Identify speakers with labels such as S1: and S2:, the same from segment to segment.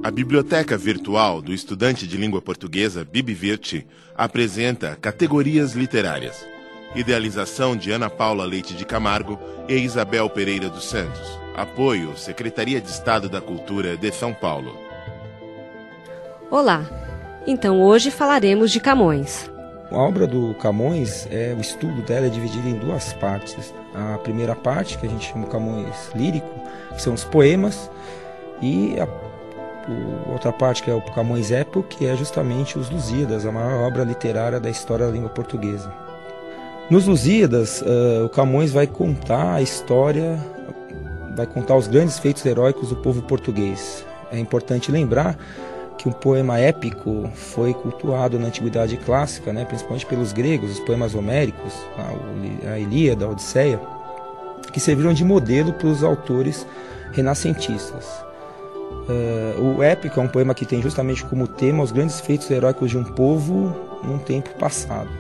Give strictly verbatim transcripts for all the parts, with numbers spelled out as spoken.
S1: A Biblioteca Virtual do Estudante de Língua Portuguesa, BibVirt, apresenta Categorias Literárias. Idealização de Ana Paula Leite de Camargo e Isabel Pereira dos Santos. Apoio, Secretaria de Estado da Cultura de São Paulo.
S2: Olá, então hoje falaremos de Camões.
S3: A obra do Camões, é, o estudo dela é dividido em duas partes. A primeira parte, que a gente chama de Camões lírico, que são os poemas, e a, a outra parte, que é o Camões épico, que é justamente os Lusíadas, a maior obra literária da história da língua portuguesa. Nos Lusíadas, uh, o Camões vai contar a história, vai contar os grandes feitos heróicos do povo português. É importante lembrar que um poema épico foi cultuado na Antiguidade Clássica, né, principalmente pelos gregos, os poemas homéricos, a Ilíada, a Odisseia, que serviram de modelo para os autores renascentistas. Uh, o épico é um poema que tem justamente como tema os grandes feitos heróicos de um povo num tempo passado.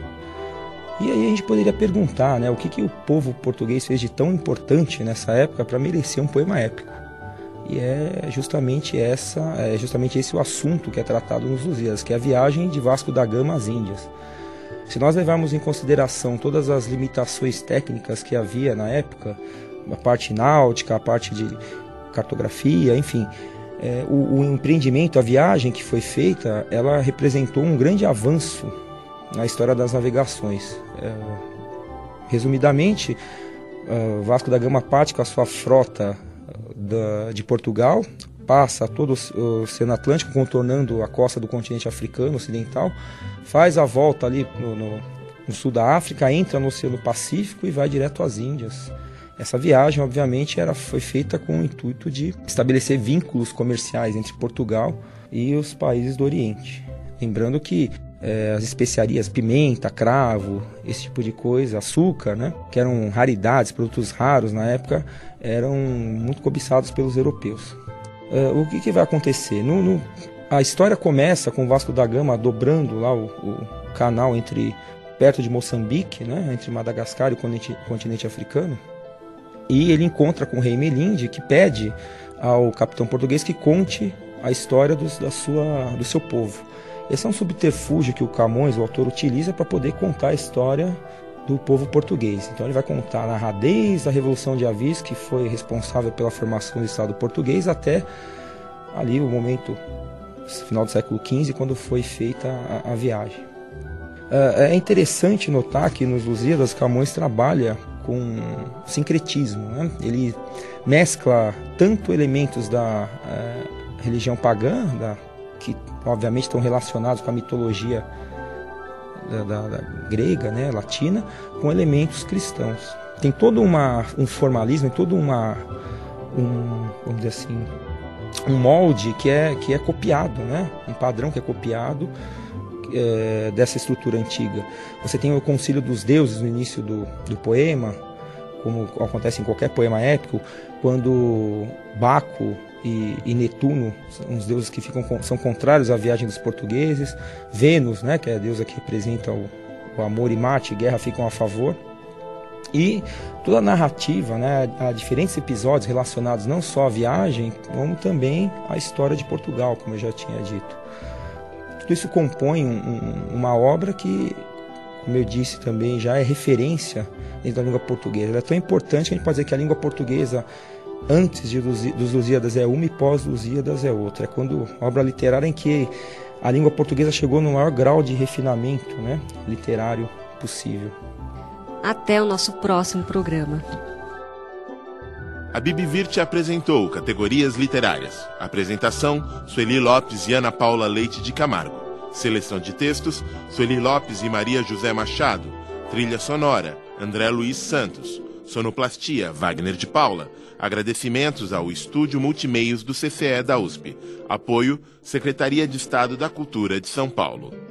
S3: E aí a gente poderia perguntar, né, o que, que o povo português fez de tão importante nessa época para merecer um poema épico. E é justamente, essa, é justamente esse o assunto que é tratado nos Lusíadas, que é a viagem de Vasco da Gama às Índias. Se nós levarmos em consideração todas as limitações técnicas que havia na época, a parte náutica, a parte de cartografia, enfim, é, o, o empreendimento, a viagem que foi feita, ela representou um grande avanço na história das navegações. É, resumidamente, uh, Vasco da Gama parte com a sua frota da, de Portugal, passa todo o Oceano Atlântico, contornando a costa do continente africano ocidental, faz a volta ali no, no, no sul da África, entra no Oceano Pacífico e vai direto às Índias. Essa viagem, obviamente, era, foi feita com o intuito de estabelecer vínculos comerciais entre Portugal e os países do Oriente. Lembrando que É, as especiarias, pimenta, cravo, esse tipo de coisa, açúcar, né, que eram raridades, produtos raros na época, eram muito cobiçados pelos europeus. É, o que, que vai acontecer? No, no, a história começa com Vasco da Gama dobrando lá o, o canal entre, perto de Moçambique, né, entre Madagascar e o continente, continente africano, e ele encontra com o rei Melinde, que pede ao capitão português que conte a história dos, da sua, do seu povo. Esse é um subterfúgio que o Camões, o autor, utiliza para poder contar a história do povo português. Então ele vai contar a narradez da Revolução de Avis, que foi responsável pela formação do Estado português, até ali o momento, final do século quinze, quando foi feita a, a viagem. É interessante notar que nos Lusíadas Camões trabalha com sincretismo, né? Ele mescla tanto elementos da é, religião pagã, da que obviamente estão relacionados com a mitologia da, da, da grega, né, latina, com elementos cristãos. Tem todo uma, um formalismo, todo uma, um, vamos dizer assim, um molde que é, que é copiado, né, um padrão que é copiado é, dessa estrutura antiga. Você tem o Concílio dos Deuses no início do, do poema, como acontece em qualquer poema épico, quando Baco E, e Netuno, uns deuses que ficam, são contrários à viagem dos portugueses. Vênus, né, que é a deusa que representa o, o amor, e Marte e guerra ficam a favor. E toda a narrativa, né, há diferentes episódios relacionados não só à viagem, como também à história de Portugal, como eu já tinha dito. Tudo isso compõe um, um, uma obra que, como eu disse também, já é referência dentro da língua portuguesa. Ela é tão importante que a gente pode dizer que a língua portuguesa antes de, dos Lusíadas é uma e pós-Lusíadas é outra. É quando a obra literária em que a língua portuguesa chegou no maior grau de refinamento, né, literário possível.
S2: Até o nosso próximo programa.
S1: A BibVirt apresentou Categorias Literárias. Apresentação, Sueli Lopes e Ana Paula Leite de Camargo. Seleção de textos, Sueli Lopes e Maria José Machado. Trilha sonora, André Luiz Santos. Sonoplastia, Wagner de Paula. Agradecimentos ao Estúdio Multimeios do C C E da U S P. Apoio, Secretaria de Estado da Cultura de São Paulo.